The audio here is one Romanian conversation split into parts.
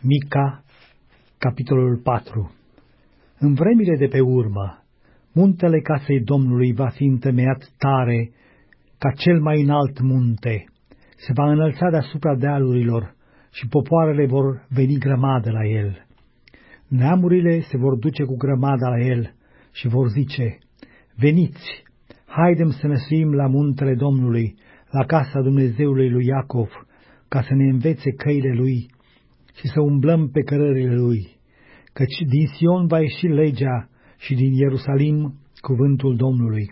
Mica, capitolul 4. În vremile de pe urmă, muntele casei Domnului va fi întemeiat tare ca cel mai înalt munte, se va înălța deasupra dealurilor și popoarele vor veni grămadă la el. Neamurile se vor duce cu grămada la el și vor zice: veniți, haidem să ne suim la muntele Domnului, la casa Dumnezeului lui Iacov, ca să ne învețe căile lui și să umblăm pe cărările lui, căci din Sion va ieși legea și din Ierusalim cuvântul Domnului.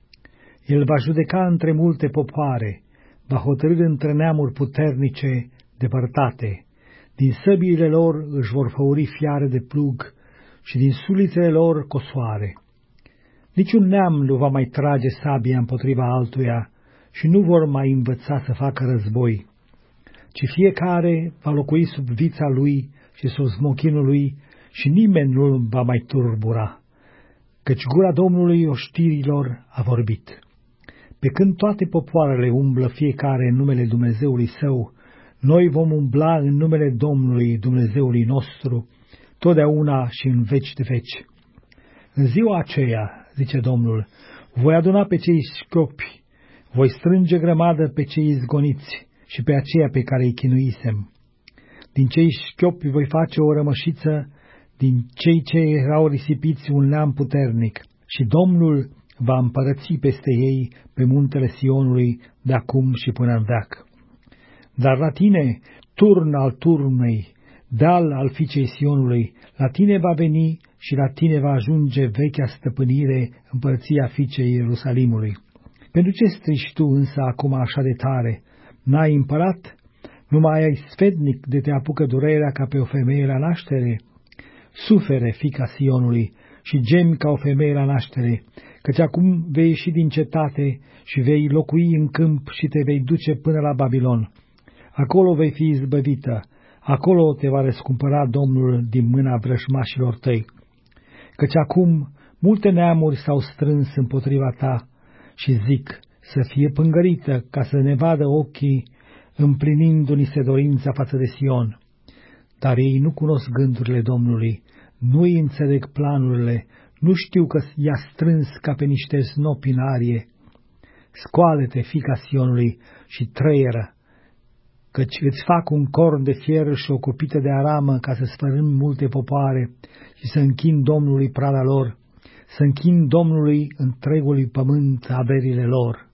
El va judeca între multe popoare, va hotărî între neamuri puternice depărtate. Din săbiile lor își vor făuri fiare de plug și din sulițele lor cosoare. Niciun neam nu va mai trage sabia împotriva altuia și nu vor mai învăța să facă război, ci fiecare va locui sub vița lui și sub smochinul lui și nimeni nu va mai turbura, căci gura Domnului oștirilor a vorbit. Pe când toate popoarele umblă fiecare în numele Dumnezeului său, noi vom umbla în numele Domnului Dumnezeului nostru, totdeauna și în veci de veci. În ziua aceea, zice Domnul, voi aduna pe cei șchiopi, voi strânge grămadă pe cei izgoniți și pe aceia pe care îi chinuisem. Din cei șchiopi voi face o rămășiță, din cei ce erau risipiți un neam puternic, și Domnul va împărăți peste ei pe muntele Sionului de acum și până în veac. Dar la tine, turn al turmei, deal al fiicei Sionului, la tine va veni și la tine va ajunge vechea stăpânire, împărăția fiicei Ierusalimului. Pentru ce strici tu însă acum așa de tare? N-ai împărat? Nu mai ai sfetnic de te apucă durerea ca pe o femeie la naștere? Sufere, fiica Sionului, și gemi ca o femeie la naștere, căci acum vei ieși din cetate și vei locui în câmp și te vei duce până la Babilon. Acolo vei fi izbăvită, acolo te va răscumpăra Domnul din mâna vrăjmașilor tăi. Căci acum multe neamuri s-au strâns împotriva ta și zic să fie pângărită ca să ne vadă ochii, împlinindu-ni se dorința față de Sion. Dar ei nu cunosc gândurile Domnului, nu-i înțeleg planurile, nu știu că i-a strâns ca pe niște snopi în arie. Scoală-te, fiica Sionului, și trăieră, căci îți fac un corn de fier și o cupită de aramă ca să sfărâm multe popoare și să închin Domnului prada lor, să închin Domnului întregului pământ averile lor.